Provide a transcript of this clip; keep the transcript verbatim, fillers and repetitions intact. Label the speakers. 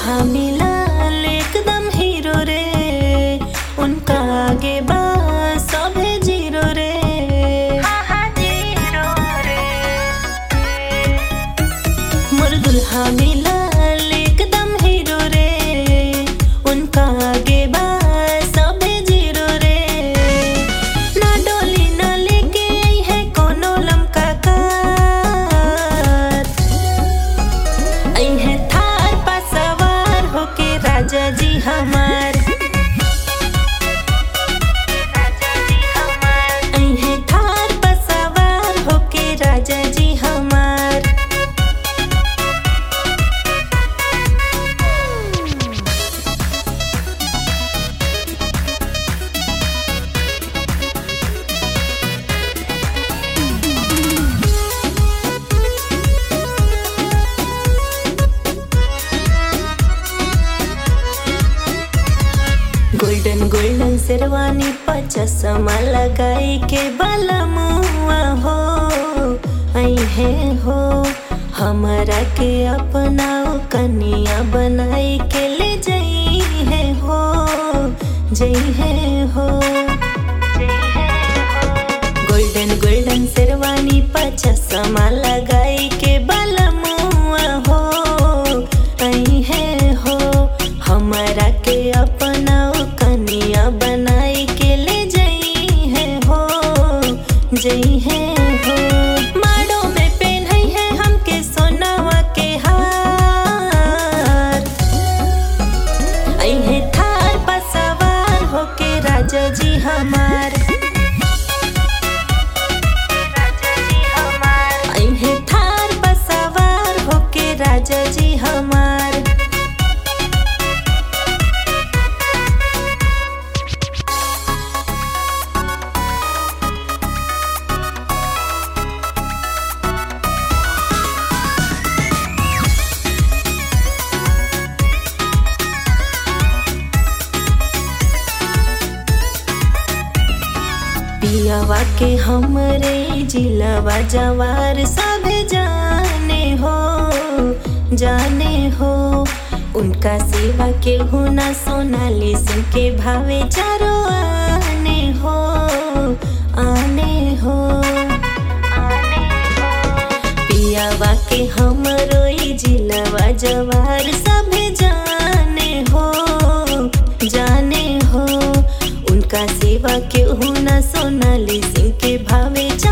Speaker 1: दुल्हा मिलल एकदम हीरो रे, उनका आगे बा सभे जीरो रे। मोर दुल्हा मिलल एकदम हीरो रे, उनका आगे बा सभे जीरो रे। ना डोली ना लेके आई है कोनो लमका कार, आई है थार पर सवार होके राजा जी हमार। आई है थार पर सवार होके राजा जी हमार। गोल्डन गोल्डन शेरवानी पर चश्मा लगाई के बलमुआ हो, आई है हो हमारा के अपनाओ कनिया बनाई के ले जई है हो, जई है हो। गोल्डन गोल्डन शेरवानी पर चश्मा लगाई के बलमुआ हो, आई है हो हमारा के अपनाओ कनिया बनाई के ले जई है हो, जई है हो। माड़ो में पहनाई है हमके सोनावा के हार, आई है थार पर सवार होके राजा जी हमार। आई है थार पर सवार होके राजा जी हमार। पियावा के हमरे जिलावा जवार सब जाने हो, जाने हो उनका सेवा के हुना सोनाली सिंह के भावे चारो आने हो, आने हो। पियावा के हमरो जिलावा जवार सब जाने हो, जाने हो उनका सेवा के हुना सोनाली सिंह के भावे।